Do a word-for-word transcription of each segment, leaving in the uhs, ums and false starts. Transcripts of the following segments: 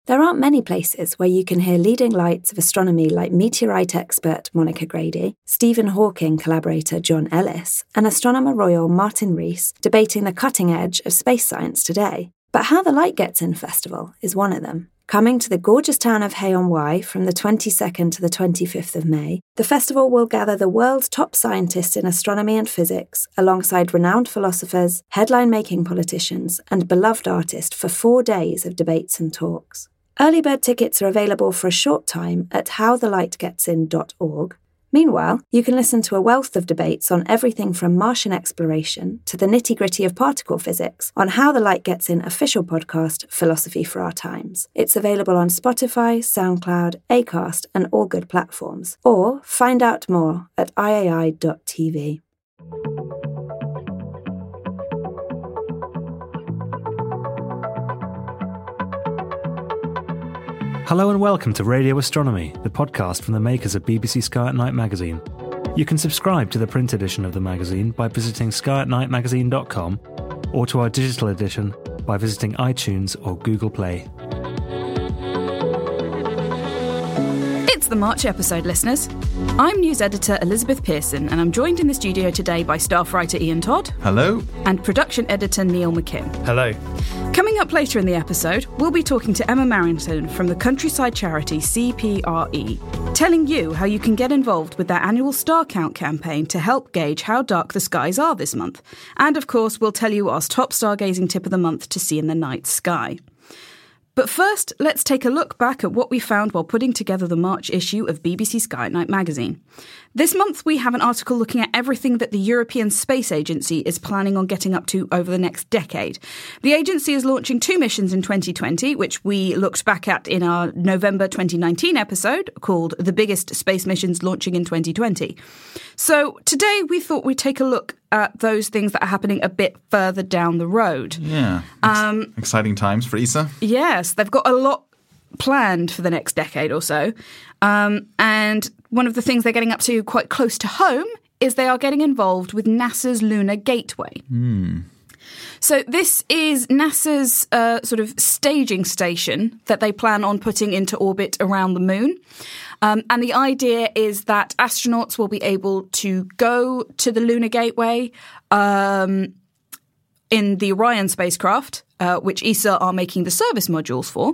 There aren't many places where you can hear leading lights of astronomy like meteorite expert Monica Grady, Stephen Hawking collaborator John Ellis, and astronomer royal Martin Rees debating the cutting edge of space science today. But How the Light Gets In Festival is one of them. Coming to the gorgeous town of Hay-on-Wye from the twenty-second to the twenty-fifth of May, the festival will gather the world's top scientists in astronomy and physics, alongside renowned philosophers, headline-making politicians, and beloved artists for four days of debates and talks. Early bird tickets are available for a short time at how the light gets in dot org. Meanwhile, you can listen to a wealth of debates on everything from Martian exploration to the nitty-gritty of particle physics on How the Light Gets In official podcast, Philosophy for Our Times. It's available on Spotify, SoundCloud, Acast, and all good platforms. Or find out more at I A I dot T V. Hello and welcome to Radio Astronomy, the podcast from the makers of B B C Sky at Night magazine. You can subscribe to the print edition of the magazine by visiting sky at night magazine dot com or to our digital edition by visiting iTunes or Google Play. It's the March episode, listeners. I'm news editor Elizabeth Pearson, and I'm joined in the studio today by staff writer Ian Todd. Hello. And production editor Neil McKim. Hello. Coming up later in the episode, we'll be talking to Emma Marrington from the countryside charity C P R E, telling you how you can get involved with their annual Star Count campaign to help gauge how dark the skies are this month. And of course, we'll tell you our top stargazing tip of the month to see in the night sky. But first, let's take a look back at what we found while putting together the March issue of B B C Sky at Night magazine. This month, we have an article looking at everything that the European Space Agency is planning on getting up to over the next decade. The agency is launching two missions in twenty twenty, which we looked back at in our November twenty nineteen episode called The Biggest Space Missions Launching in twenty twenty. So today, we thought we'd take a look at those things that are happening a bit further down the road. Yeah. Ex- um, exciting times for E S A. Yes, they've got a lot planned for the next decade or so. Um, and one of the things they're getting up to quite close to home is they are getting involved with NASA's Lunar Gateway. Mm. So this is NASA's uh, sort of staging station that they plan on putting into orbit around the moon. Um, and the idea is that astronauts will be able to go to the Lunar Gateway um, in the Orion spacecraft, uh, which E S A are making the service modules for.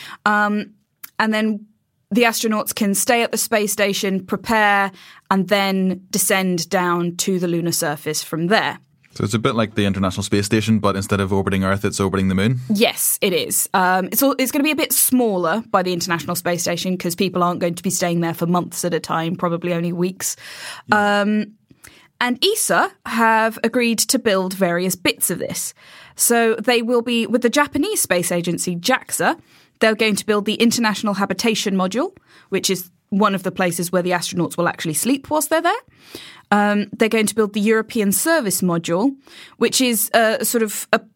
Um, and then the astronauts can stay at the space station, prepare, and then descend down to the lunar surface from there. So it's a bit like the International Space Station, but instead of orbiting Earth, it's orbiting the moon? Yes, it is. Um, it's, all, it's going to be a bit smaller by the International Space Station because people aren't going to be staying there for months at a time, probably only weeks. Yeah. Um, and E S A have agreed to build various bits of this. So they will be, with the Japanese space agency JAXA, they're going to build the International Habitation Module, which is one of the places where the astronauts will actually sleep whilst they're there. Um, they're going to build the European Service Module, which is a sort of a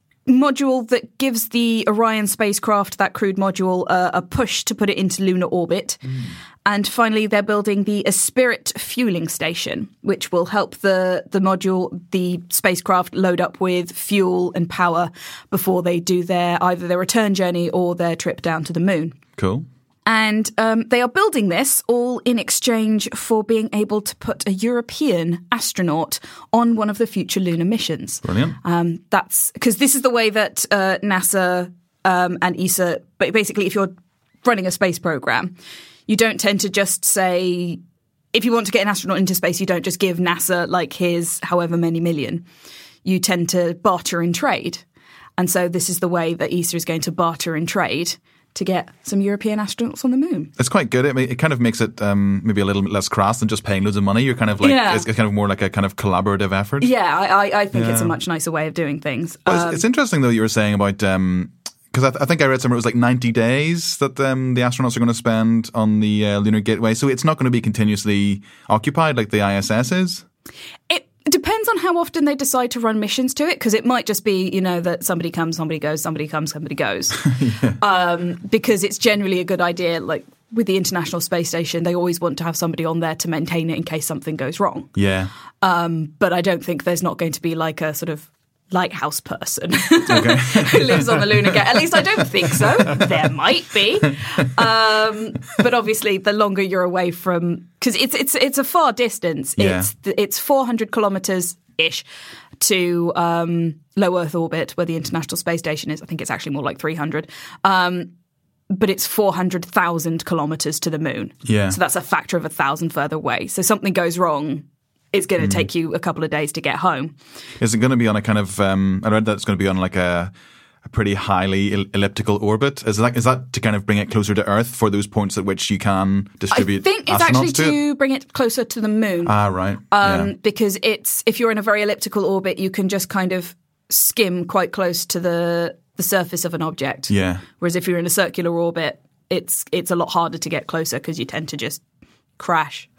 module that gives the Orion spacecraft, that crewed module, uh, a push to put it into lunar orbit. Mm. And finally, they're building the Spirit fueling station, which will help the, the module, the spacecraft, load up with fuel and power before they do their either their return journey or their trip down to the moon. Cool. And um, they are building this all in exchange for being able to put a European astronaut on one of the future lunar missions. Brilliant. Um, that's because this is the way that uh, NASA um, and E S A, but basically if you're running a space program, you don't tend to just say, if you want to get an astronaut into space, you don't just give NASA like his however many million. You tend to barter and trade. And so this is the way that E S A is going to barter and trade to get some European astronauts on the moon. It's quite good. It, it kind of makes it um, maybe a little bit less crass than just paying loads of money. You're kind of like, yeah. it's kind of more like a kind of collaborative effort. Yeah, I, I think yeah. it's a much nicer way of doing things. Well, um, it's, it's interesting, though, you were saying about, because um, I, th- I think I read somewhere it was like ninety days that um, the astronauts are going to spend on the uh, Lunar Gateway. So it's not going to be continuously occupied like the I S S is? It It depends on how often they decide to run missions to it, because it might just be, you know, that somebody comes, somebody goes, somebody comes, somebody goes. yeah. um, because it's generally a good idea, like with the International Space Station, they always want to have somebody on there to maintain it in case something goes wrong. Yeah. Um, but I don't think there's not going to be like a sort of lighthouse person okay. who lives on the lunar gateway. At least I don't think so. There might be, um, but obviously, the longer you're away from, because it's it's it's a far distance. Yeah. It's it's four hundred kilometers ish to um, low Earth orbit, where the International Space Station is. I think it's actually more like three hundred. Um, but it's four hundred thousand kilometers to the moon. Yeah. So that's a factor of a thousand further away. So something goes wrong, it's going to mm. take you a couple of days to get home. Is it going to be on a kind of, um, I read that it's going to be on like a, a pretty highly el- elliptical orbit. Is that, is that to kind of bring it closer to Earth for those points at which you can distribute astronauts to it? I think it's actually to, to bring it closer to the moon. Ah, right. Um, yeah. Because it's, if you're in a very elliptical orbit, you can just kind of skim quite close to the the surface of an object. Yeah. Whereas if you're in a circular orbit, it's it's a lot harder to get closer because you tend to just crash.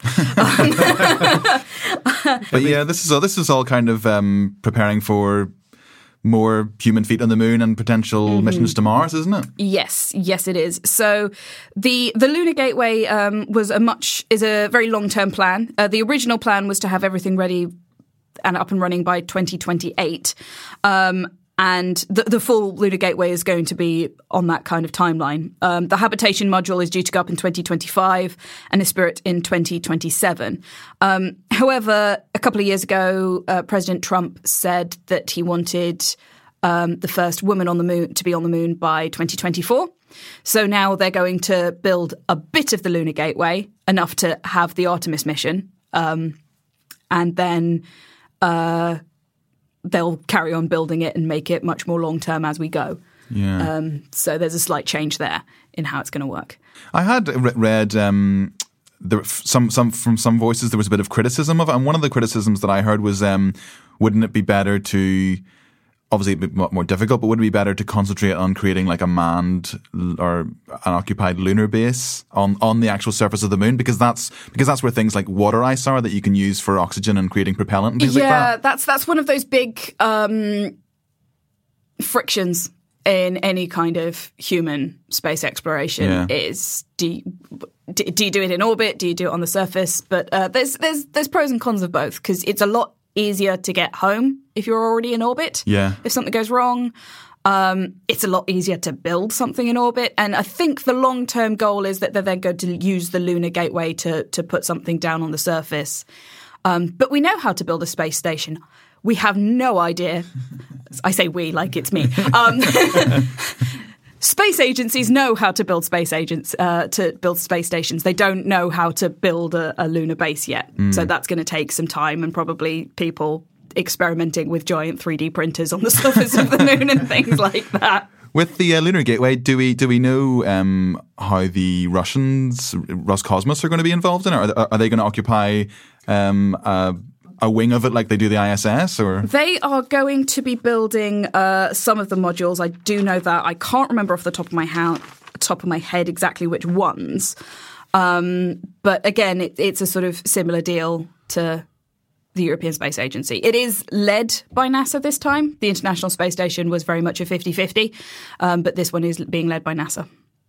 But yeah, this is all, this is all kind of um, preparing for more human feet on the moon and potential mm-hmm. missions to Mars, isn't it? Yes, yes, it is. So the the Lunar Gateway um, was a much is a very long term plan. Uh, the original plan was to have everything ready and up and running by twenty twenty-eight. Um, And the, the full Lunar Gateway is going to be on that kind of timeline. Um, the habitation module is due to go up in twenty twenty-five and the Spirit in twenty twenty-seven. Um, however, a couple of years ago, uh, President Trump said that he wanted um, the first woman on the moon to be on the moon by twenty twenty-four. So now they're going to build a bit of the Lunar Gateway, enough to have the Artemis mission, um, and then Uh, they'll carry on building it and make it much more long-term as we go. Yeah. Um, so there's a slight change there in how it's going to work. I had re- read um, there, some some from some voices there was a bit of criticism of it, and one of the criticisms that I heard was, um, wouldn't it be better to, obviously a bit more difficult, but would it be better to concentrate on creating like a manned or an occupied lunar base on, on the actual surface of the moon? Because that's because that's where things like water ice are that you can use for oxygen and creating propellant and things yeah, like that. Yeah, that's that's one of those big um, frictions in any kind of human space exploration. Yeah. Is do you, do you do it in orbit? Do you do it on the surface? But uh, there's there's there's pros and cons of both, because it's a lot easier to get home if you're already in orbit. Yeah. If something goes wrong, um, it's a lot easier to build something in orbit. And I think the long-term goal is that they're then going to use the Lunar Gateway to to put something down on the surface. Um, but we know how to build a space station. We have no idea. I say we like it's me. Um, space agencies know how to build space agents uh, to build space stations. They don't know how to build a, a lunar base yet. Mm. So that's going to take some time and probably people experimenting with giant three D printers on the surface of the moon and things like that. With the uh, Lunar Gateway, do we do we know um, how the Russians, Roscosmos, are going to be involved in it? Are, are they going to occupy um, a, a wing of it like they do the I S S? Or they are going to be building uh, some of the modules. I do know that. I can't remember off the top of my ha- top of my head exactly which ones. Um, but again, it, it's a sort of similar deal to the European Space Agency. It is led by NASA this time. The International Space Station was very much a fifty-fifty, um, but this one is being led by NASA.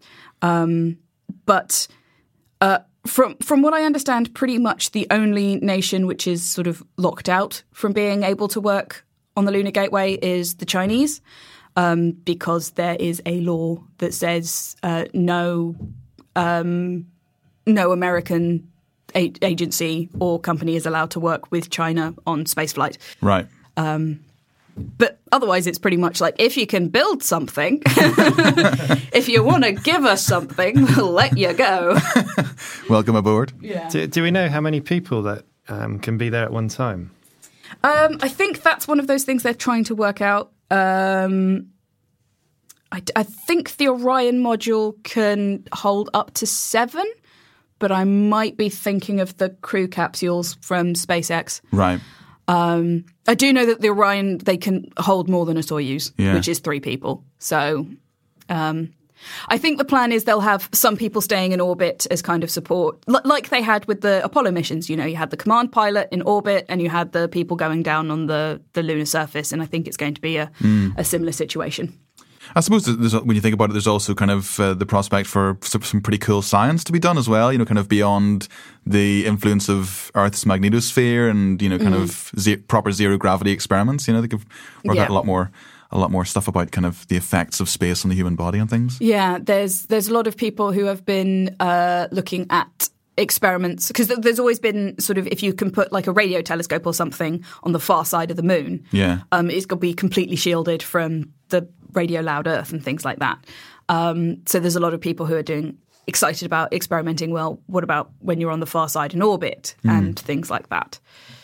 Um, but uh, from from what I understand, pretty much the only nation which is sort of locked out from being able to work on the Lunar Gateway is the Chinese, um, because there is a law that says uh, no, um, no American agency or company is allowed to work with China on spaceflight. Right. Um, but otherwise, it's pretty much like, if you can build something, if you want to give us something, we'll let you go. Welcome aboard. Yeah. Do, do we know how many people that um, can be there at one time? Um, I think that's one of those things they're trying to work out. Um, I, I think the Orion module can hold up to seven. But I might be thinking of the crew capsules from SpaceX. Right. Um, I do know that the Orion, they can hold more than a Soyuz, yeah. which is three people. So um, I think the plan is they'll have some people staying in orbit as kind of support, L- like they had with the Apollo missions. You know, you had the command pilot in orbit and you had the people going down on the, the lunar surface. And I think it's going to be a, mm. a similar situation. I suppose there's, when you think about it, there's also kind of uh, the prospect for some pretty cool science to be done as well, you know, kind of beyond the influence of Earth's magnetosphere and, you know, kind mm. of ze- proper zero gravity experiments. You know, they could work yeah. out a lot more a lot more stuff about kind of the effects of space on the human body and things. Yeah, there's there's a lot of people who have been uh, looking at experiments, because there's always been sort of, if you can put like a radio telescope or something on the far side of the moon, yeah, um, it's got to be completely shielded from the radio loud Earth and things like that. Um, so there's a lot of people who are doing excited about experimenting. Well, what about when you're on the far side in orbit mm. and things like that?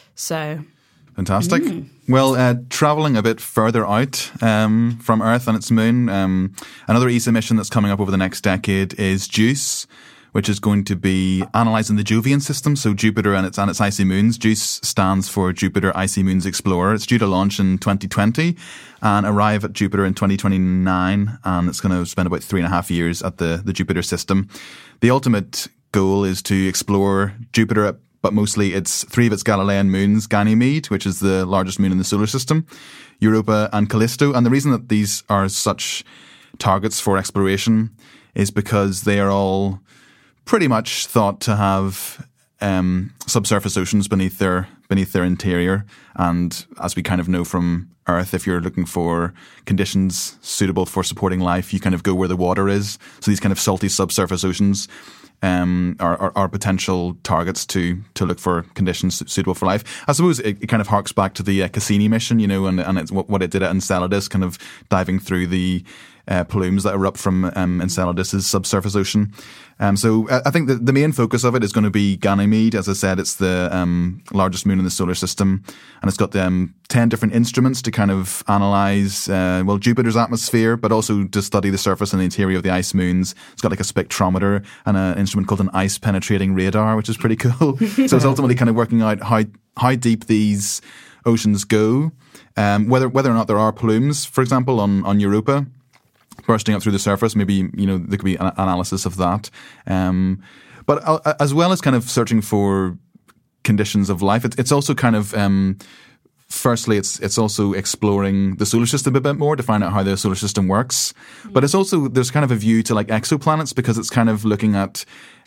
So fantastic. Mm. Well, uh, travelling a bit further out um, from Earth and its moon, um, another E S A mission that's coming up over the next decade is JUICE, which is going to be analysing the Jovian system, so Jupiter and its and its icy moons. JUICE stands for Jupiter Icy Moons Explorer. It's due to launch in twenty twenty and arrive at Jupiter in twenty twenty-nine, and it's going to spend about three and a half years at the, the Jupiter system. The ultimate goal is to explore Jupiter, but mostly it's three of its Galilean moons, Ganymede, which is the largest moon in the solar system, Europa and Callisto. And the reason that these are such targets for exploration is because they are all pretty much thought to have um, subsurface oceans beneath their beneath their interior. And as we kind of know from Earth, if you're looking for conditions suitable for supporting life, you kind of go where the water is. So these kind of salty subsurface oceans um, are, are, are potential targets to to look for conditions suitable for life. I suppose it, it kind of harks back to the uh, Cassini mission, you know, and, and it's what, what it did at Enceladus, kind of diving through the Uh, plumes that erupt from um, Enceladus' subsurface ocean. Um, so I think that the main focus of it is going to be Ganymede. As I said, it's the um, largest moon in the solar system, and it's got um, ten different instruments to kind of analyse, uh, well, Jupiter's atmosphere, but also to study the surface and the interior of the ice moons. It's got like a spectrometer and an instrument called an ice-penetrating radar, which is pretty cool. So it's ultimately kind of working out how how deep these oceans go, um, whether whether or not there are plumes, for example, on, on Europa bursting up through the surface. Maybe, you know, there could be an analysis of that. Um, but uh, as well as kind of searching for conditions of life, it, it's also kind of, um, firstly, it's it's also exploring the solar system a bit more to find out how the solar system works. Mm-hmm. But it's also, there's kind of a view to like exoplanets, because it's kind of looking at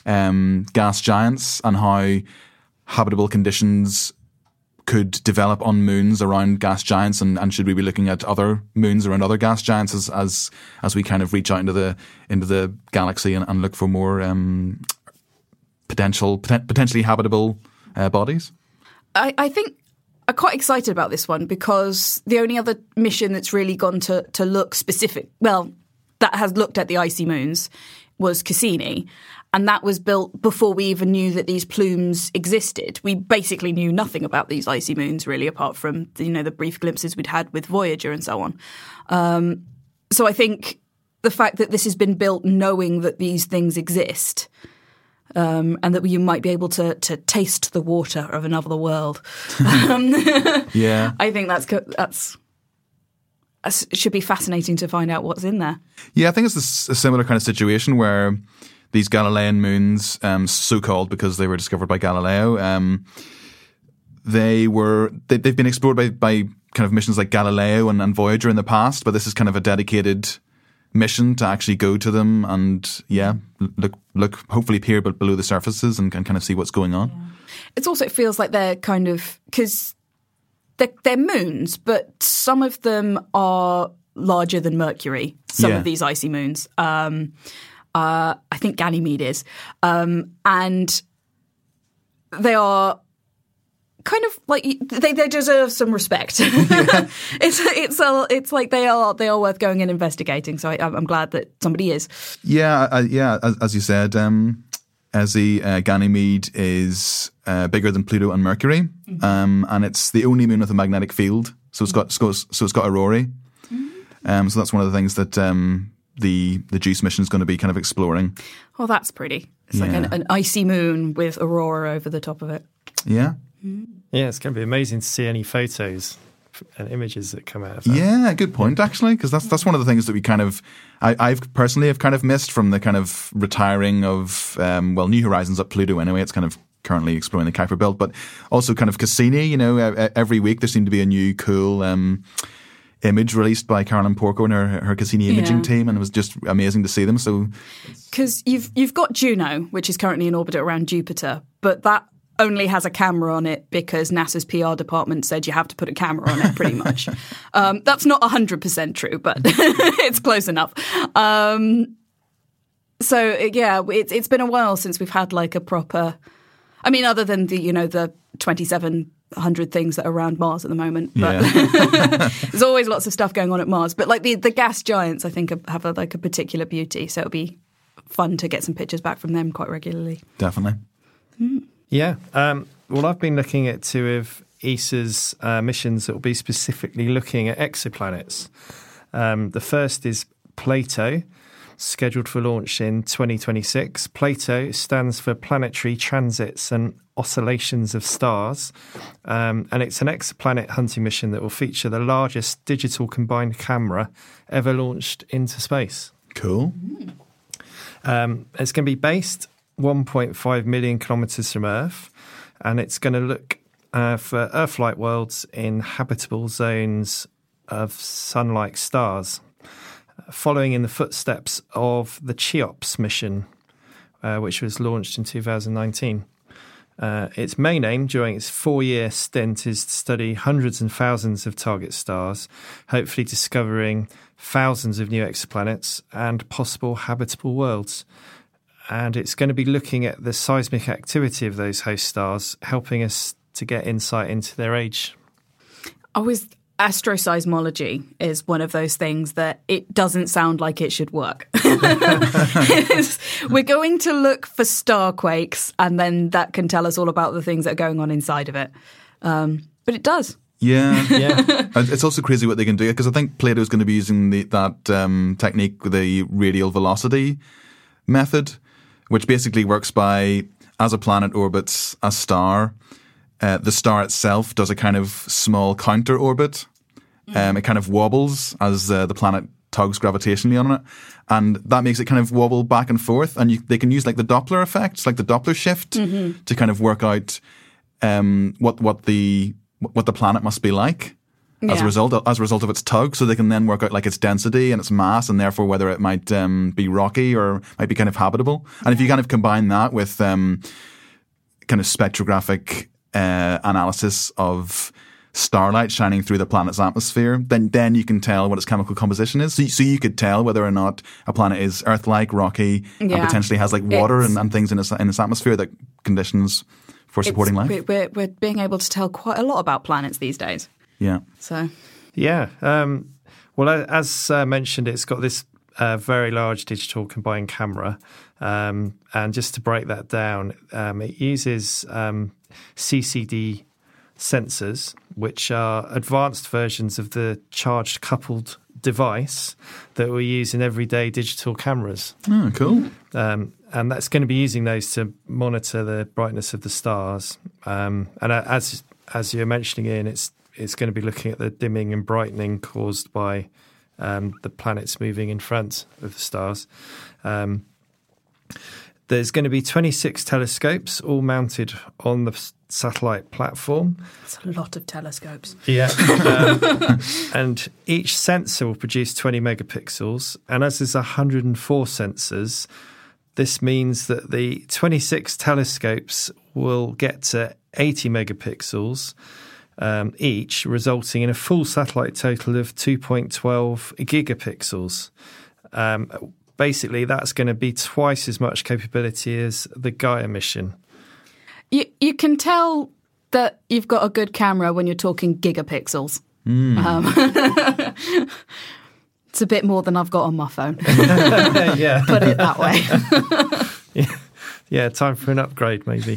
um, gas giants and how habitable conditions could develop on moons around gas giants, and, and should we be looking at other moons around other gas giants as as, as we kind of reach out into the into the galaxy and, and look for more um, potential poten- potentially habitable uh, bodies? I, I think I'm quite excited about this one, because the only other mission that's really gone to to look specific, well, that has looked at the icy moons, was Cassini. And that was built before we even knew that these plumes existed. We basically knew nothing about these icy moons, really, apart from, you know, the brief glimpses we'd had with Voyager and so on. Um, so I think the fact that this has been built knowing that these things exist, um, and that you might be able to to taste the water of another world, um, yeah, I think that's that's. It should be fascinating to find out what's in there. Yeah, I think it's a similar kind of situation where these Galilean moons, um, so-called because they were discovered by Galileo, um, they were they, they've been explored by, by kind of missions like Galileo and, and Voyager in the past, but this is kind of a dedicated mission to actually go to them and yeah, look look hopefully peer below the surfaces and, and kind of see what's going on. Yeah. It's also, it feels like they're kind of, because they're, they're moons, but some of them are larger than Mercury. Some yeah. of these icy moons. Um, Uh, I think Ganymede is. Um, and they are kind of like, they, they deserve some respect. Yeah. it's it's a, it's like they are they are worth going and investigating. So I, I'm glad that somebody is. Yeah, uh, yeah. As, as you said, um, as the uh, Ganymede is uh, bigger than Pluto and Mercury, mm-hmm. um, and it's the only moon with a magnetic field. So it's got, it's got so it's got aurorae. Mm-hmm. Um, so that's one of the things that Um, the the JUICE mission is going to be kind of exploring. Oh, that's pretty. It's yeah. like an, an icy moon with aurora over the top of it. Yeah. Mm. Yeah, it's going to be amazing to see any photos and images that come out of that. Yeah, good point, actually, because that's that's one of the things that we kind of, I, I've personally have kind of missed from the kind of retiring of, um, well, New Horizons at Pluto anyway. It's kind of currently exploring the Kuiper Belt, but also kind of Cassini, you know, every week there seemed to be a new cool um image released by Carolyn Porco and her, her Cassini imaging Yeah. team, and it was just amazing to see them. So, Because you've you've got Juno, which is currently in orbit around Jupiter, but that only has a camera on it because NASA's P R department said you have to put a camera on it, pretty much. um, that's not one hundred percent true, but it's close enough. Um, so, yeah, it's it's been a while since we've had like a proper... I mean, other than the, you know, the twenty-seven hundred things that are around Mars at the moment. But yeah. there's always lots of stuff going on at Mars. But like the, the gas giants, I think, have a, like a particular beauty. So it'll be fun to get some pictures back from them quite regularly. Definitely. Mm. Yeah. Um, well, I've been looking at two of E S A's uh, missions that will be specifically looking at exoplanets. Um, the first is Plato, scheduled for launch in twenty twenty-six. Plato stands for Planetary Transits and Oscillations of Stars, um, and it's an exoplanet hunting mission that will feature the largest digital combined camera ever launched into space. Cool. Um, it's going to be based one point five million kilometres from Earth, and it's going to look uh, for Earth-like worlds in habitable zones of sun-like stars, following in the footsteps of the CHEOPS mission, uh, which was launched in two thousand nineteen. Uh, its main aim during its four-year stint is to study hundreds and thousands of target stars, hopefully discovering thousands of new exoplanets and possible habitable worlds. And it's going to be looking at the seismic activity of those host stars, helping us to get insight into their age. Always... Astroseismology is one of those things that it doesn't sound like it should work. We're going to look for starquakes, and then that can tell us all about the things that are going on inside of it. Um, but it does. Yeah. Yeah. It's also crazy what they can do, because I think Plato's going to be using the, that um, technique, the radial velocity method, which basically works by, as a planet orbits a star, uh, the star itself does a kind of small counter orbit. Um, it kind of wobbles as uh, the planet tugs gravitationally on it, and that makes it kind of wobble back and forth. And you, they can use like the Doppler effect, like the Doppler shift, mm-hmm. to kind of work out um, what what the what the planet must be like yeah. as a result of, as a result of its tug. So they can then work out like its density and its mass, and therefore whether it might um, be rocky or might be kind of habitable. And if you kind of combine that with um, kind of spectrographic uh, analysis of starlight shining through the planet's atmosphere, then then you can tell what its chemical composition is. So, so you could tell whether or not a planet is Earth-like, rocky, yeah. and potentially has like water and, and things in its in its atmosphere that conditions for supporting it's, life. We're, we're being able to tell quite a lot about planets these days. Yeah. So. Yeah. Um, well, as uh, mentioned, it's got this uh, very large digital combined camera, um, and just to break that down, um, it uses um, C C D sensors, which are advanced versions of the charged coupled device that we use in everyday digital cameras. Oh, cool. Um, and that's going to be using those to monitor the brightness of the stars. Um, and as as you're mentioning, Ian, it's it's going to be looking at the dimming and brightening caused by um, the planets moving in front of the stars. Um, There's going to be twenty-six telescopes, all mounted on the satellite platform. That's a lot of telescopes. Yeah. um, and each sensor will produce twenty megapixels. And as there's one hundred four sensors, this means that the twenty-six telescopes will get to eighty megapixels um, each, resulting in a full satellite total of two point one two gigapixels. Um Basically, that's going to be twice as much capability as the Gaia mission. You you can tell that you've got a good camera when you're talking gigapixels. Mm. Um, it's a bit more than I've got on my phone. Yeah. Put it that way. yeah. yeah, time for an upgrade, maybe.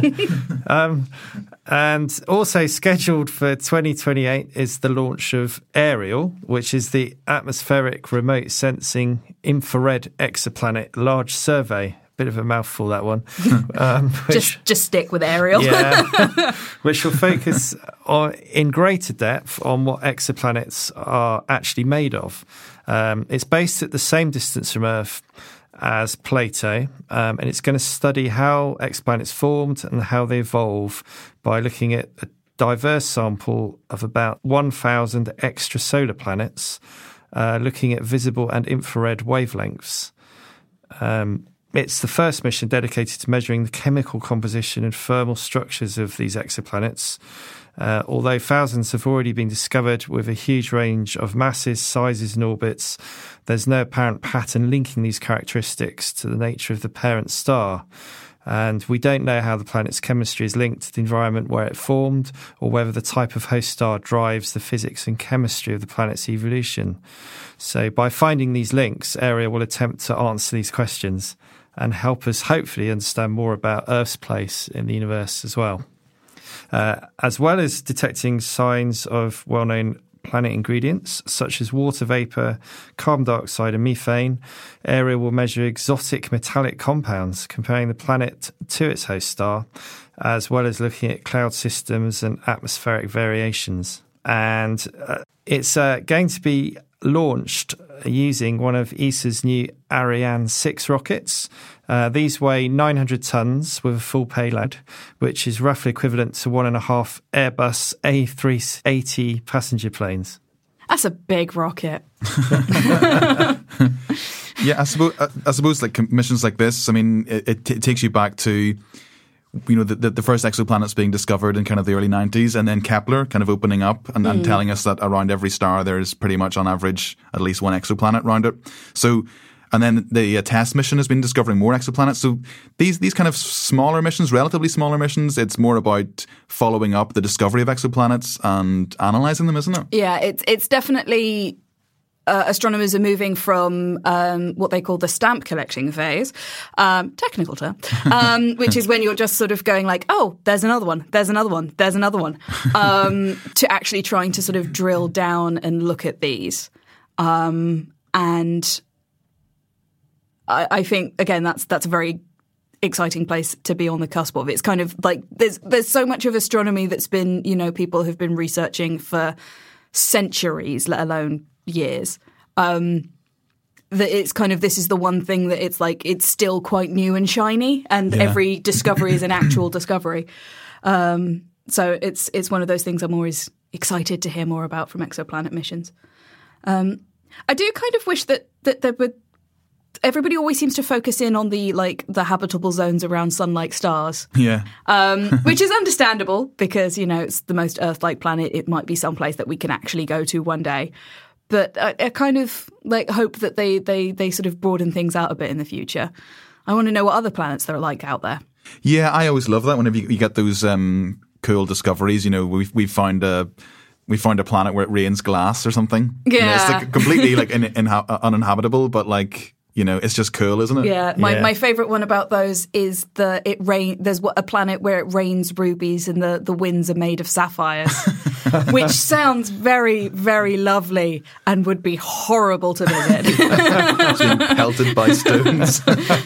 um, and also scheduled for twenty twenty-eight is the launch of Ariel, which is the Atmospheric Remote Sensing Infrared Exoplanet Large Survey. Bit of a mouthful, that one. Um, which, just just stick with Ariel. Yeah, which will focus on, in greater depth on what exoplanets are actually made of. Um, it's based at the same distance from Earth as Plato, um, and it's going to study how exoplanets formed and how they evolve by looking at diverse sample of about one thousand extrasolar planets, uh, looking at visible and infrared wavelengths. Um, it's the first mission dedicated to measuring the chemical composition and thermal structures of these exoplanets. Uh, although thousands have already been discovered with a huge range of masses, sizes and orbits, there's no apparent pattern linking these characteristics to the nature of the parent star. And we don't know how the planet's chemistry is linked to the environment where it formed, or whether the type of host star drives the physics and chemistry of the planet's evolution. So by finding these links, AREA will attempt to answer these questions and help us hopefully understand more about Earth's place in the universe as well. Uh, as well as detecting signs of well-known planet ingredients such as water vapour, carbon dioxide and methane, AREA will measure exotic metallic compounds, comparing the planet to its host star, as well as looking at cloud systems and atmospheric variations. And uh, it's uh, going to be launched using one of E S A's new Ariane six rockets. Uh, these weigh nine hundred tonnes with a full payload, which is roughly equivalent to one and a half Airbus A three eighty passenger planes. That's a big rocket. Yeah, I suppose, I suppose like missions like this, I mean, it, it, t- it takes you back to, you know, the, the, the first exoplanets being discovered in kind of the early nineties, and then Kepler kind of opening up and, mm. and telling us that around every star there's pretty much on average at least one exoplanet around it. So, and then the uh, TESS mission has been discovering more exoplanets. So these these kind of smaller missions, relatively smaller missions, it's more about following up the discovery of exoplanets and analysing them, isn't it? Yeah, it's it's definitely... Uh, astronomers are moving from um, what they call the stamp collecting phase, um, technical term, um, which is when you're just sort of going like, oh, there's another one, there's another one, there's another one, um, to actually trying to sort of drill down and look at these. Um, and I, I think, again, that's that's a very exciting place to be on the cusp of. It's kind of like there's there's so much of astronomy that's been, you know, people have been researching for centuries, let alone years, um, that it's kind of, this is the one thing that it's like, it's still quite new and shiny, and yeah. every discovery is an actual discovery. Um, so it's it's one of those things I'm always excited to hear more about from exoplanet missions. Um, I do kind of wish that, that there would, everybody always seems to focus in on the like the habitable zones around sun-like stars. Yeah. Um, which is understandable because, you know, it's the most Earth-like planet. It might be someplace that we can actually go to one day. But I, I kind of like hope that they, they, they sort of broaden things out a bit in the future. I want to know what other planets there are like out there. Yeah, I always love that whenever you, you get those um, cool discoveries. You know, we've we found a we found a planet where it rains glass or something. Yeah, you know, it's like completely like in, in, uninhabitable, but like, you know, it's just cool, isn't it? Yeah, my, yeah. my favourite one about those is the it rain. There's a planet where it rains rubies and the, the winds are made of sapphires, which sounds very, very lovely and would be horrible to visit. Being pelted by stones.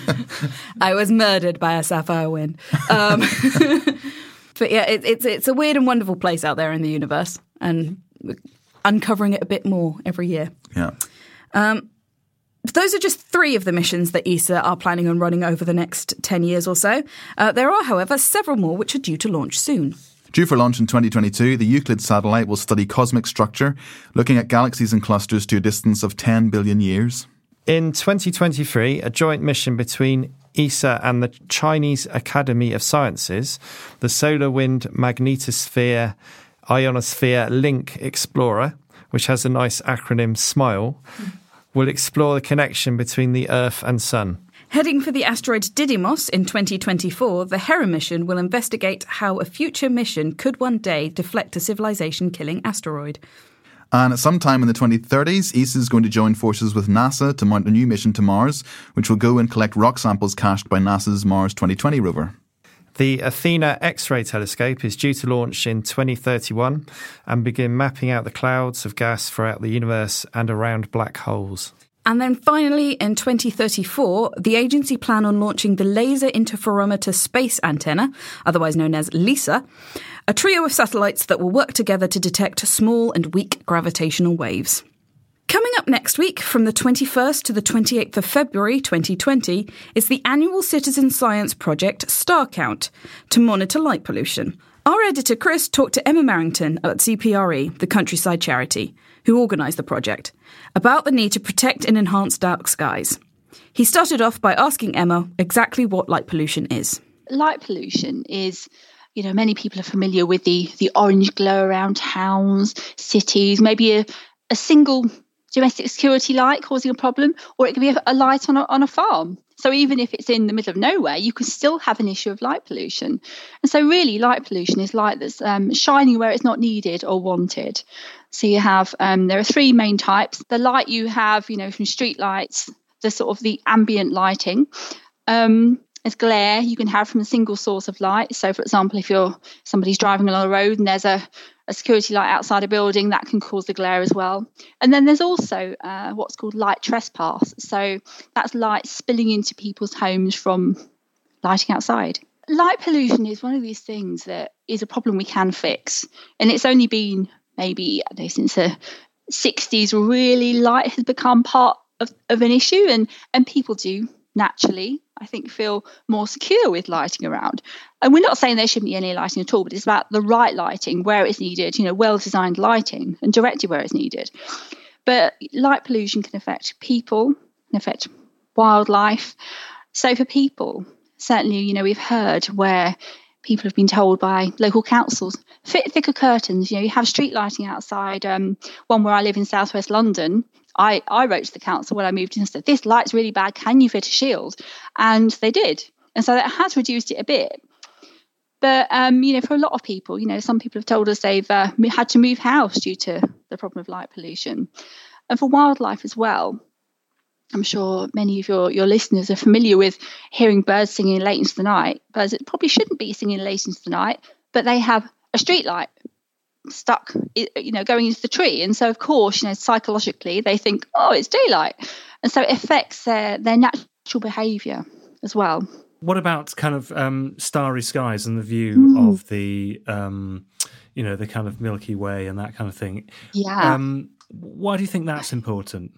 I was murdered by a sapphire wind. Um, but yeah, it, it's it's a weird and wonderful place out there in the universe, and uncovering it a bit more every year. Yeah. Um, Those are just three of the missions that E S A are planning on running over the next ten years or so. Uh, there are, however, several more which are due to launch soon. Due for launch in twenty twenty-two, the Euclid satellite will study cosmic structure, looking at galaxies and clusters to a distance of ten billion years. In twenty twenty-three, a joint mission between E S A and the Chinese Academy of Sciences, the Solar Wind Magnetosphere Ionosphere Link Explorer, which has a nice acronym SMILE, will explore the connection between the Earth and Sun. Heading for the asteroid Didymos in twenty twenty-four, the Hera mission will investigate how a future mission could one day deflect a civilization-killing asteroid. And at some time in the twenty thirties, E S A is going to join forces with NASA to mount a new mission to Mars, which will go and collect rock samples cached by NASA's Mars twenty twenty rover. The Athena X-ray telescope is due to launch in twenty thirty-one and begin mapping out the clouds of gas throughout the universe and around black holes. And then finally, in twenty thirty-four, the agency plan on launching the Laser Interferometer Space Antenna, otherwise known as LISA, a trio of satellites that will work together to detect small and weak gravitational waves. Coming up next week, from the twenty-first to the twenty-eighth of February twenty twenty, is the annual citizen science project StarCount to monitor light pollution. Our editor Chris talked to Emma Merrington at C P R E, the Countryside charity, who organised the project, about the need to protect and enhance dark skies. He started off by asking Emma exactly what light pollution is. Light pollution is, you know, many people are familiar with the, the orange glow around towns, cities, maybe a, a single domestic security light causing a problem, or it could be a, a light on a, on a farm. So even if it's in the middle of nowhere, you can still have an issue of light pollution. And so really light pollution is light that's um, shining where it's not needed or wanted. So you have, um, there are three main types. The light you have, you know, from street lights, the sort of the ambient lighting. Um, there's glare you can have from a single source of light. So for example, if you're somebody's driving along the road and there's a a security light outside a building, that can cause the glare as well. And then there's also uh, what's called light trespass. So that's light spilling into people's homes from lighting outside. Light pollution is one of these things that is a problem we can fix. And it's only been maybe, I don't know, since the sixties, really light has become part of, of an issue. And, and people do naturally, I think, feel more secure with lighting around. And we're not saying there shouldn't be any lighting at all, but it's about the right lighting where it's needed, you know, well-designed lighting and directed where it's needed. But light pollution can affect people, can affect wildlife. So for people, certainly, you know, we've heard where people have been told by local councils, fit thicker curtains, you know, you have street lighting outside. Um, one where I live in southwest London, I, I wrote to the council when I moved in and said, this light's really bad, can you fit a shield? And they did. And so that has reduced it a bit. But, um, you know, for a lot of people, you know, some people have told us they've uh, had to move house due to the problem of light pollution. And for wildlife as well, I'm sure many of your, your listeners are familiar with hearing birds singing late into the night. Birds that probably shouldn't be singing late into the night, but they have a street light stuck, you know, going into the tree. And so, of course, you know, psychologically, they think, oh, it's daylight. And so it affects their, their natural behaviour as well. What about kind of um, starry skies and the view Mm. of the, um, you know, the kind of Milky Way and that kind of thing? Yeah. Um, why do you think that's important?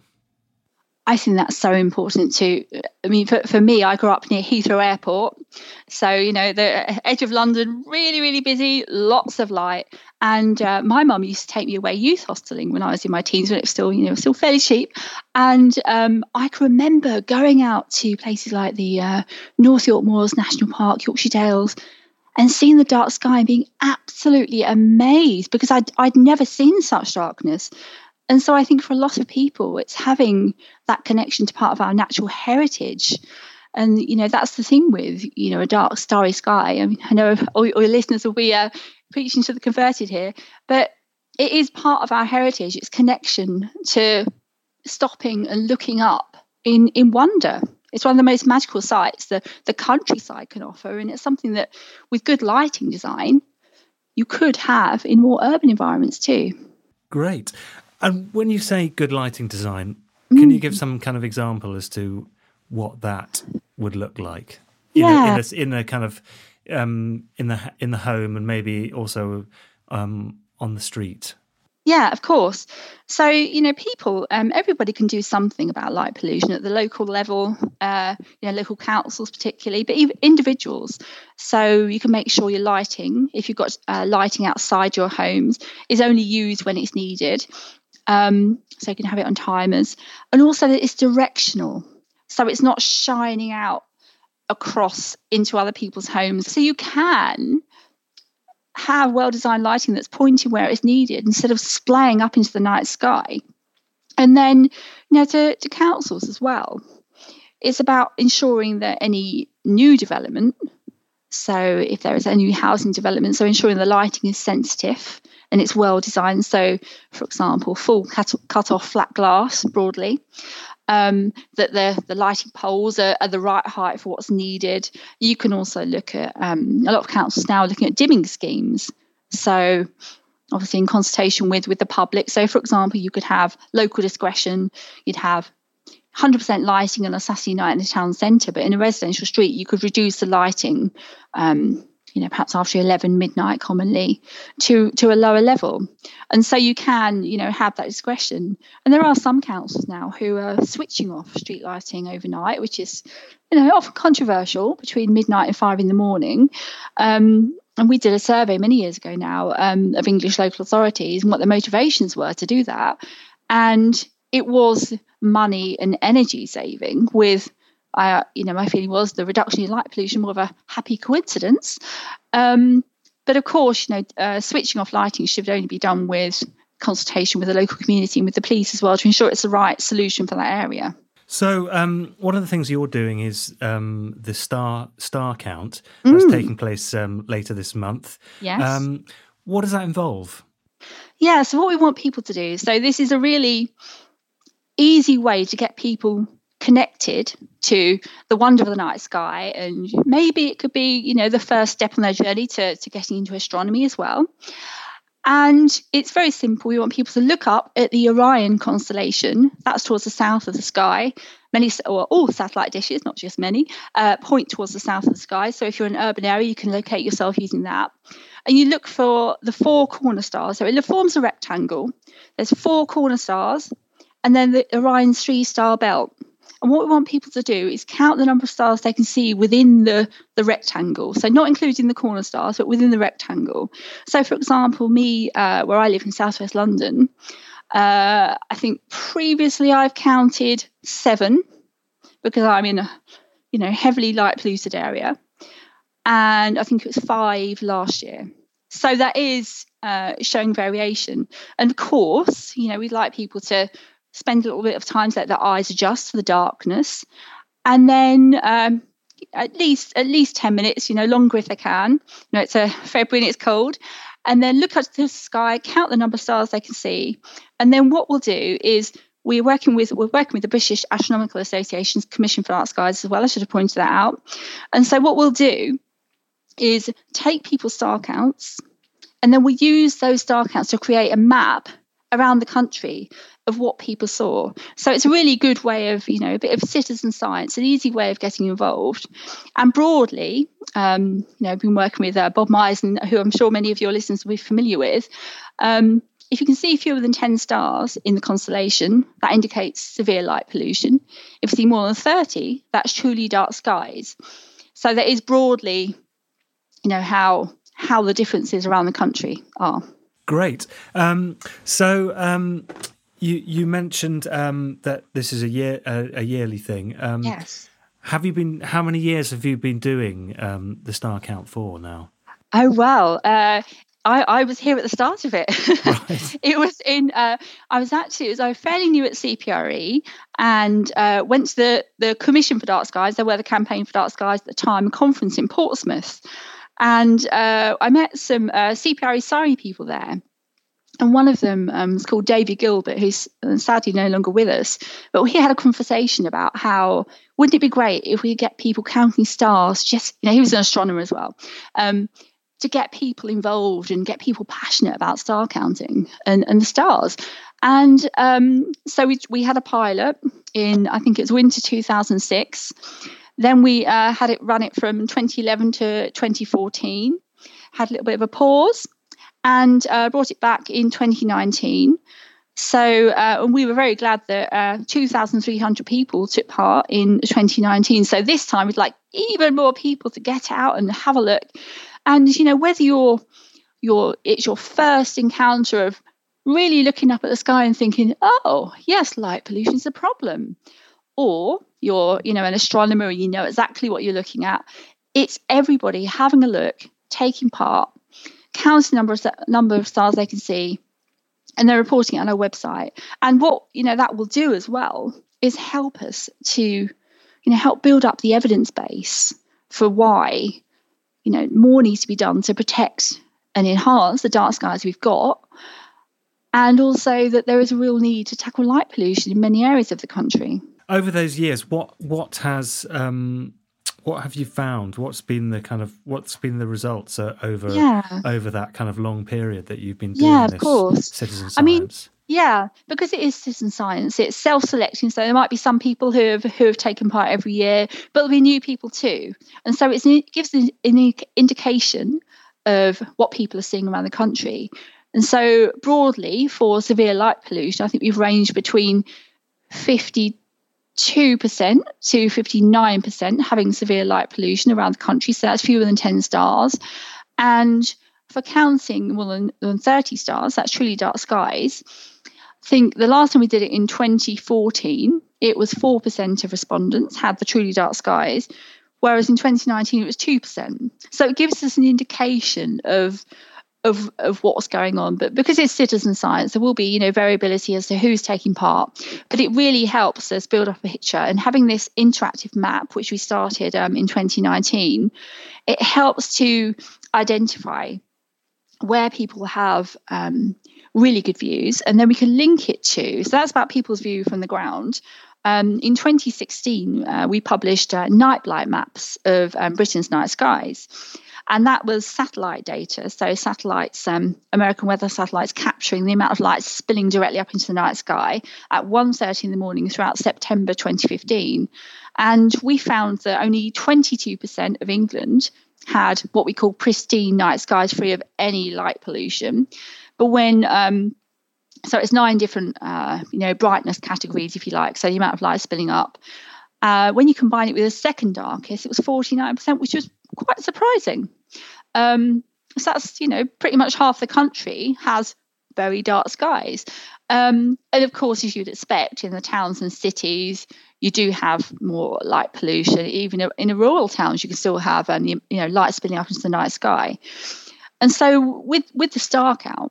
I think that's so important too. I mean, for, for me, I grew up near Heathrow Airport. So, you know, the edge of London, really, really busy, lots of light. And uh, my mum used to take me away youth hosteling when I was in my teens, when it was still, you know, still fairly cheap. And um, I can remember going out to places like the uh, North York Moors National Park, Yorkshire Dales, and seeing the dark sky and being absolutely amazed because I'd, I'd never seen such darkness. And so I think for a lot of people, it's having that connection to part of our natural heritage. And, you know, that's the thing with, you know, a dark, starry sky. I mean, I know all, all your listeners will be uh, preaching to the converted here, but it is part of our heritage. It's connection to stopping and looking up in, in wonder. It's one of the most magical sights the, the countryside can offer. And it's something that with good lighting design, you could have in more urban environments too. Great. And when you say good lighting design, can you give some kind of example as to what that would look like? In Yeah. A, in, a, in a kind of um, in the in the home and maybe also um, on the street. Yeah, of course. So, you know, people, um, everybody can do something about light pollution at the local level, uh, you know, local councils particularly, but even individuals. So you can make sure your lighting, if you've got uh, lighting outside your homes, is only used when it's needed. Um, so you can have it on timers. And also that it's directional. So it's not shining out across into other people's homes. So you can have well-designed lighting that's pointing where it's needed instead of splaying up into the night sky. And then, you know, to, to councils as well, it's about ensuring that any new development, so if there is a new housing development, so ensuring the lighting is sensitive and it's well designed. So, for example, full cut, cut off flat glass broadly, um, that the, the lighting poles are, are the right height for what's needed. You can also look at, um, a lot of councils now are looking at dimming schemes. So obviously in consultation with, with the public. So, for example, you could have local discretion, you'd have one hundred percent lighting on a Saturday night in the town centre, but in a residential street, you could reduce the lighting, um, you know, perhaps after eleven midnight commonly to, to a lower level. And so you can, you know, have that discretion. And there are some councils now who are switching off street lighting overnight, which is, you know, often controversial between midnight and five in the morning. Um, and we did a survey many years ago now um, of English local authorities and what their motivations were to do that. And it was money and energy saving with, uh, you know, my feeling was the reduction in light pollution more of a happy coincidence. Um, but of course, you know, uh, switching off lighting should only be done with consultation with the local community and with the police as well to ensure it's the right solution for that area. So um, one of the things you're doing is um, the star star count that's mm. taking place um, later this month. Yes. Um, what does that involve? Yeah, so what we want people to do, so this is a really easy way to get people connected to the wonder of the night sky, and maybe it could be, you know, the first step on their journey to, to getting into astronomy as well. And it's very simple. We want people to look up at the Orion constellation. That's towards the south of the sky. Many, or all satellite dishes, not just many, uh, point towards the south of the sky. So if you're in an urban area, you can locate yourself using that. And you look for the four corner stars. So it forms a rectangle. There's four corner stars, and then the Orion's three-star belt. And what we want people to do is count the number of stars they can see within the, the rectangle. So not including the corner stars, but within the rectangle. So, for example, me, uh, where I live in southwest London, uh, I think previously I've counted seven because I'm in a, you know, heavily light polluted area. And I think it was five last year. So that is uh, showing variation. And of course, you know, we'd like people to spend a little bit of time to let their eyes adjust to the darkness, and then um, at least at least ten minutes, you know, longer if they can. You know, it's a February and it's cold, and then look up to the sky, count the number of stars they can see, and then what we'll do is we're working with we're working with the British Astronomical Association's Commission for Dark Skies as well. I should have pointed that out. And so what we'll do is take people's star counts, and then we'll use those star counts to create a map around the country of what people saw. So it's a really good way of, you know, a bit of citizen science, an easy way of getting involved. And broadly, um, you know, I've been working with uh, Bob Myers, who I'm sure many of your listeners will be familiar with. Um, if you can see fewer than ten stars in the constellation, that indicates severe light pollution. If you see more than thirty, that's truly dark skies. So that is broadly, you know, how how the differences around the country are. Great. Um, so um, you you mentioned um, that this is a year a, a yearly thing. Um, yes. Have you been? How many years have you been doing um, the star count for now? Oh well, uh, I I was here at the start of it. Right. It was in. Uh, I was actually. It was, I was fairly new at C P R E and uh, went to the the Commission for Dark Skies. They were the Campaign for Dark Skies at the time. A conference in Portsmouth. And uh, I met some uh, C P R E Surrey people there. And one of them um, is called David Gilbert, who's sadly no longer with us. But we had a conversation about how, wouldn't it be great if we could get people counting stars, just, you know, he was an astronomer as well, um, to get people involved and get people passionate about star counting and, and the stars. And um, so we, we had a pilot in, I think it was winter two thousand six. Then we uh, had it run it from twenty eleven to twenty fourteen, had a little bit of a pause, and uh, brought it back in twenty nineteen. So uh, and we were very glad that uh, two thousand three hundred people took part in twenty nineteen. So this time we'd like even more people to get out and have a look. And, you know, whether you're, you're it's your first encounter of really looking up at the sky and thinking, oh, yes, light pollution is a problem, or you're, you know, an astronomer and you know exactly what you're looking at. It's everybody having a look, taking part, counting the number of, number of stars they can see, and they're reporting it on our website. And what, you know, that will do as well is help us to, you know, help build up the evidence base for why, you know, more needs to be done to protect and enhance the dark skies we've got. And also that there is a real need to tackle light pollution in many areas of the country. Over those years, what what has um, what have you found? What's been the kind of what's been the results uh, over yeah. over that kind of long period that you've been doing yeah, of this course. citizen science? I mean, yeah, because it is citizen science. It's self-selecting, so there might be some people who have who have taken part every year, but there'll be new people too. And so it's, it gives an, an indication of what people are seeing around the country. And so broadly, for severe light pollution, I think we've ranged between fifty-two percent to fifty-nine percent having severe light pollution around the country. So that's fewer than ten stars. And for counting more than, than thirty stars, that's truly dark skies, I think the last time we did it in twenty fourteen, it was four percent of respondents had the truly dark skies, whereas in twenty nineteen it was two percent. So it gives us an indication of Of, of what's going on. But because it's citizen science, there will be, you know, variability as to who's taking part. But it really helps us build up a picture. And having this interactive map, which we started um, in twenty nineteen, it helps to identify where people have um, really good views. And then we can link it to, so that's about people's view from the ground. Um, in twenty sixteen, uh, we published uh, night light maps of um, Britain's night skies. And that was satellite data. So satellites, um, American weather satellites capturing the amount of light spilling directly up into the night sky at one thirty in the morning throughout September twenty fifteen. And we found that only twenty-two percent of England had what we call pristine night skies free of any light pollution. But when, um, so it's nine different, uh, you know, brightness categories, if you like. So the amount of light spilling up. Uh, when you combine it with the second darkest, it was forty-nine percent, which was quite surprising. Um, so that's, you know, pretty much half the country has very dark skies. Um, and of course, as you'd expect, in the towns and cities, you do have more light pollution. Even in the rural towns, you can still have, um, you know, light spilling up into the night sky. And so with, with the star count,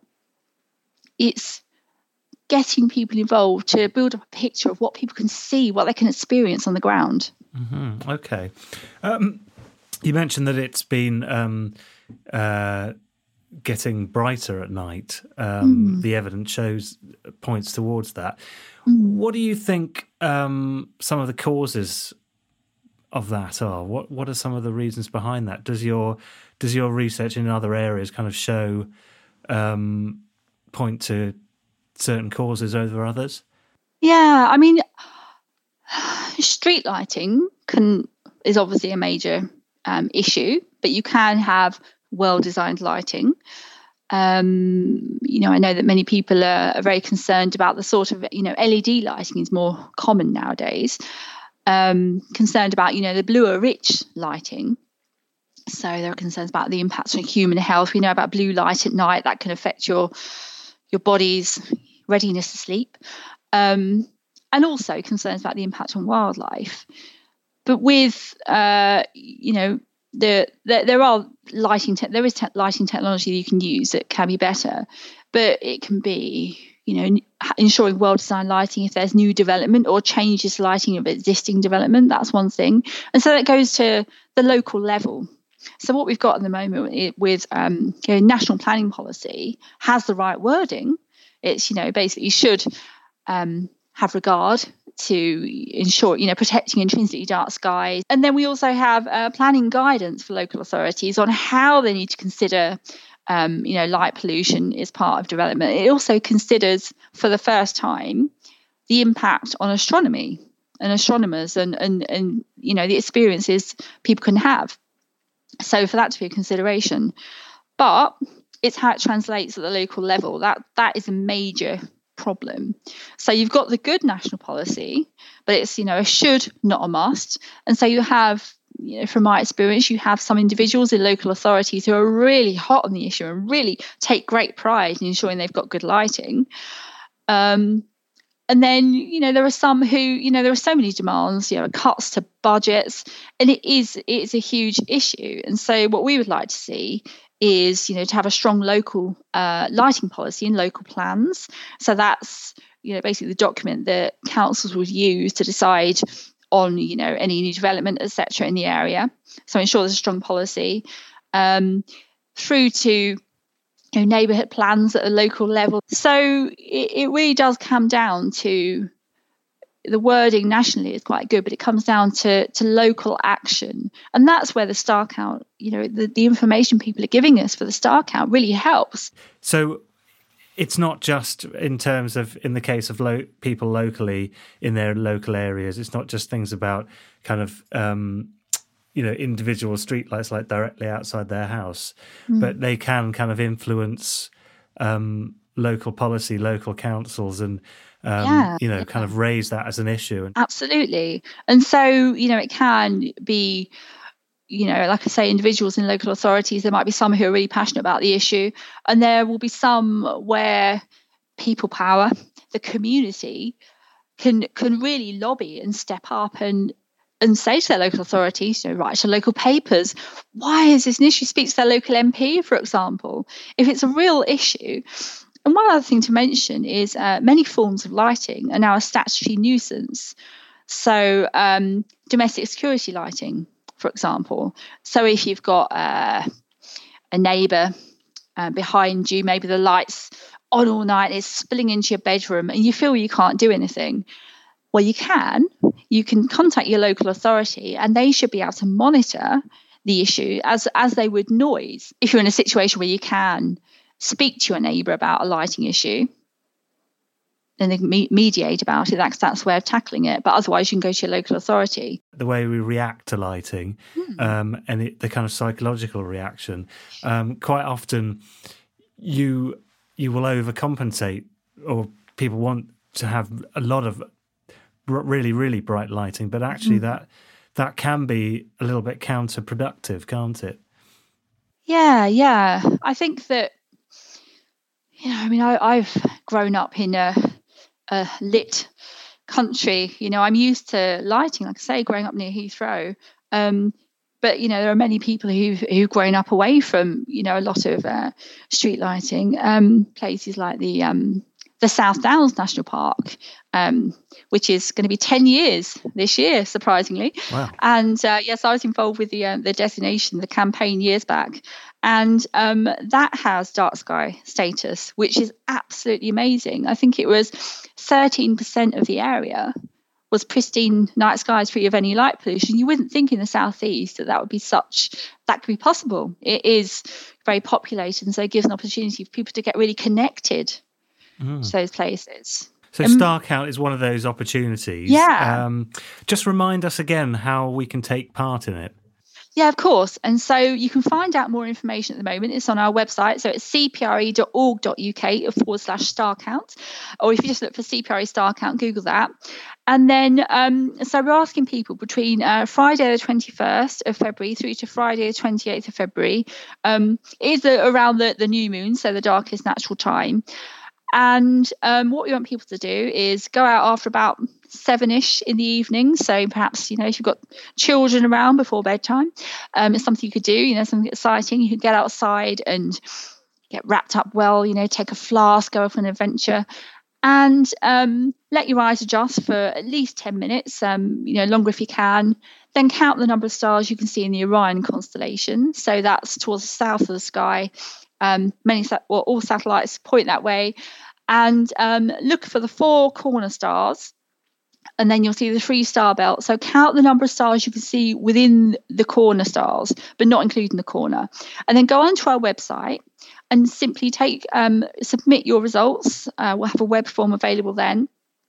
it's getting people involved to build up a picture of what people can see, what they can experience on the ground. Mm-hmm. Okay. Um, you mentioned that it's been um, uh, getting brighter at night. Um, mm. The evidence shows points towards that. Mm. What do you think um, some of the causes of that are? What What are some of the reasons behind that? Does your Does your research in other areas kind of show um, point to certain causes over others? Yeah, I mean, street lighting can is obviously a major um, issue, but you can have well-designed lighting. Um, you know, I know that many people are, are very concerned about the sort of, you know, L E D lighting is more common nowadays. Um, concerned about, you know, the bluer rich lighting. So there are concerns about the impacts on human health. We know about blue light at night that can affect your your body's readiness to sleep, um, and also concerns about the impact on wildlife. But with, uh, you know, the, the there are lighting te- there is te- lighting technology that you can use that can be better, but it can be, you know, ensuring well-designed lighting if there's new development or changes to lighting of existing development. That's one thing, and so that goes to the local level. So what we've got at the moment with um, you know, national planning policy has the right wording. It's, you know, basically should um, have regard to ensure, you know, protecting intrinsically dark skies. And then we also have uh, planning guidance for local authorities on how they need to consider, um, you know, light pollution as part of development. It also considers for the first time the impact on astronomy and astronomers and, and, and you know, the experiences people can have. So for that to be a consideration. But it's how it translates at the local level. That that is a major problem. So you've got the good national policy, but it's, you know, a should, not a must. And so you have, you know, from my experience, you have some individuals in local authorities who are really hot on the issue and really take great pride in ensuring they've got good lighting. Um, and then, you know, there are some who, you know, there are so many demands, you know, cuts to budgets, and it is it is a huge issue. And so what we would like to see is, you know, to have a strong local uh, lighting policy and local plans. So that's, you know, basically the document that councils would use to decide on, you know, any new development, et cetera, in the area. So ensure there's a strong policy, um, through to, you know, neighbourhood plans at a local level. So it, it really does come down to the wording nationally is quite good, but it comes down to to local action. And that's where the star count, you know, the, the information people are giving us for the star count really helps. So it's not just in terms of, in the case of lo- people locally in their local areas, it's not just things about kind of, um, you know, individual streetlights like directly outside their house, mm. but they can kind of influence um, local policy, local councils, and Um, yeah, you know, yeah. kind of raise that as an issue. Absolutely. And so, you know, it can be, you know, like I say, individuals in local authorities, there might be some who are really passionate about the issue, and there will be some where people power, the community, can can really lobby and step up and and say to their local authorities, you know, write to local papers, why is this an issue? Speak to their local M P, for example, if it's a real issue. And one other thing to mention is uh, many forms of lighting are now a statutory nuisance. So um, domestic security lighting, for example. So if you've got uh, a neighbour uh, behind you, maybe the lights on all night, it's spilling into your bedroom and you feel you can't do anything. Well, you can. You can contact your local authority and they should be able to monitor the issue as, as they would noise. If you're in a situation where you can speak to your neighbour about a lighting issue, then they can me- mediate about it. That's, that's the way of tackling it. But otherwise, you can go to your local authority. The way we react to lighting Mm. um, and it, the kind of psychological reaction, um, quite often you you will overcompensate, or people want to have a lot of really, really bright lighting, but actually mm. that that can be a little bit counterproductive, can't it? Yeah, yeah. I think that, you know, I mean, I, I've grown up in a, a lit country. You know, I'm used to lighting, like I say, growing up near Heathrow. Um, but, you know, there are many people who've, who've grown up away from, you know, a lot of uh, street lighting. Um, places like the um, the South Downs National Park, um, which is going to be ten years this year, surprisingly. Wow. And uh, yes, I was involved with the uh, the designation, the campaign years back. And um, that has dark sky status, which is absolutely amazing. I think it was thirteen percent of the area was pristine night skies free of any light pollution. You wouldn't think in the southeast that that would be such, that could be possible. It is very populated, and so it gives an opportunity for people to get really connected mm. to those places. So um, Star Count is one of those opportunities. Yeah. Um, just remind us again how we can take part in it. Yeah, of course. And so you can find out more information at the moment. It's on our website. So it's c p r e dot org dot u k forward slash star count. Or if you just look for C P R E Star Count, Google that. And then, um, so we're asking people between uh, Friday the twenty-first of February through to Friday the twenty-eighth of February. Um, it is uh, around the, the new moon, so the darkest natural time. And um, what we want people to do is go out after about seven-ish in the evening. So perhaps, you know, if you've got children around before bedtime, um, it's something you could do, you know, something exciting. You could get outside and get wrapped up well, you know, take a flask, go off on an adventure, and um, let your eyes adjust for at least ten minutes, um, you know, longer if you can. Then count the number of stars you can see in the Orion constellation. So that's towards the south of the sky. Um, many, well, all satellites point that way, and um, look for the four corner stars, and then you'll see the three star belt. So count the number of stars you can see within the corner stars, but not including the corner. And then go onto our website and simply take um, submit your results. Uh, we'll have a web form available then,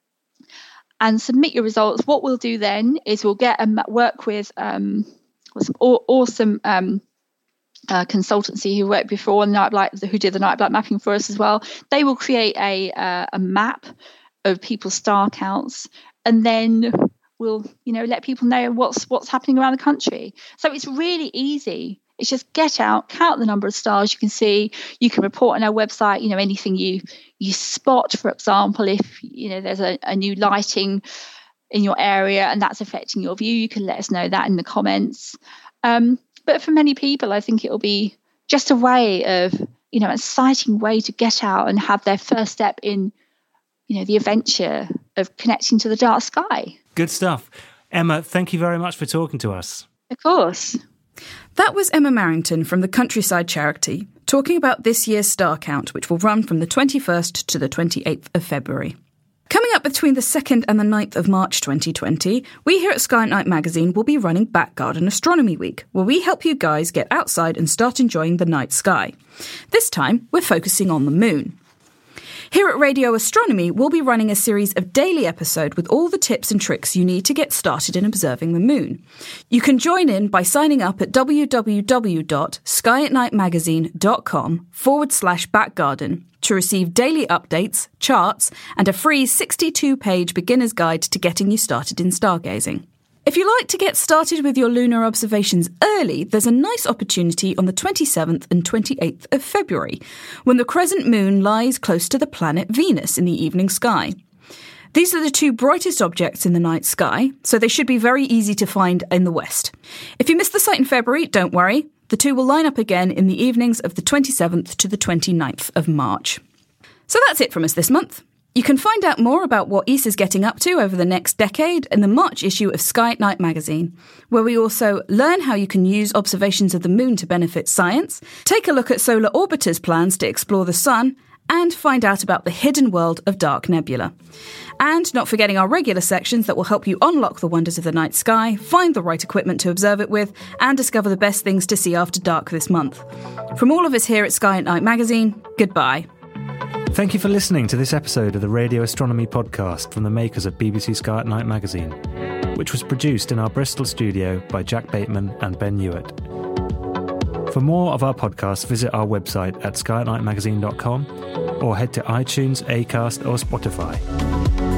and submit your results. What we'll do then is we'll get and work with um, some awesome. Um, Uh, consultancy who worked before on the night blight, who did the night blight mapping for us as well. They will create a uh, a map of people's star counts, and then we'll, you know, let people know what's what's happening around the country. So it's really easy. It's just get out, count the number of stars you can see. You can report on our website, you know, anything you you spot. For example, if you know there's a, a new lighting in your area and that's affecting your view, you can let us know that in the comments. Um, But for many people, I think it will be just a way of, you know, an exciting way to get out and have their first step in, you know, the adventure of connecting to the dark sky. Good stuff. Emma, thank you very much for talking to us. Of course. That was Emma Marrington from the Countryside Charity talking about this year's Star Count, which will run from the twenty-first to the twenty-eighth of February. Coming up between the second and the ninth of March twenty twenty, we here at Sky at Night magazine will be running Back Garden Astronomy Week, where we help you guys get outside and start enjoying the night sky. This time, we're focusing on the moon. Here at Radio Astronomy, we'll be running a series of daily episodes with all the tips and tricks you need to get started in observing the moon. You can join in by signing up at www.skyatnightmagazine.com forward slash backgarden to receive daily updates, charts, and a free sixty-two page beginner's guide to getting you started in stargazing. If you like to get started with your lunar observations early, there's a nice opportunity on the twenty-seventh and twenty-eighth of February, when the crescent moon lies close to the planet Venus in the evening sky. These are the two brightest objects in the night sky, so they should be very easy to find in the west. If you missed the sight in February, don't worry. The two will line up again in the evenings of the twenty-seventh to the twenty-ninth of March. So that's it from us this month. You can find out more about what E S A's getting up to over the next decade in the March issue of Sky at Night magazine, where we also learn how you can use observations of the moon to benefit science, take a look at Solar Orbiter's plans to explore the sun, and find out about the hidden world of dark nebula. And not forgetting our regular sections that will help you unlock the wonders of the night sky, find the right equipment to observe it with, and discover the best things to see after dark this month. From all of us here at Sky at Night magazine, goodbye. Thank you for listening to this episode of the Radio Astronomy podcast from the makers of B B C Sky at Night magazine, which was produced in our Bristol studio by Jack Bateman and Ben Hewitt. For more of our podcasts, visit our website at sky at night magazine dot com or head to iTunes, Acast or Spotify.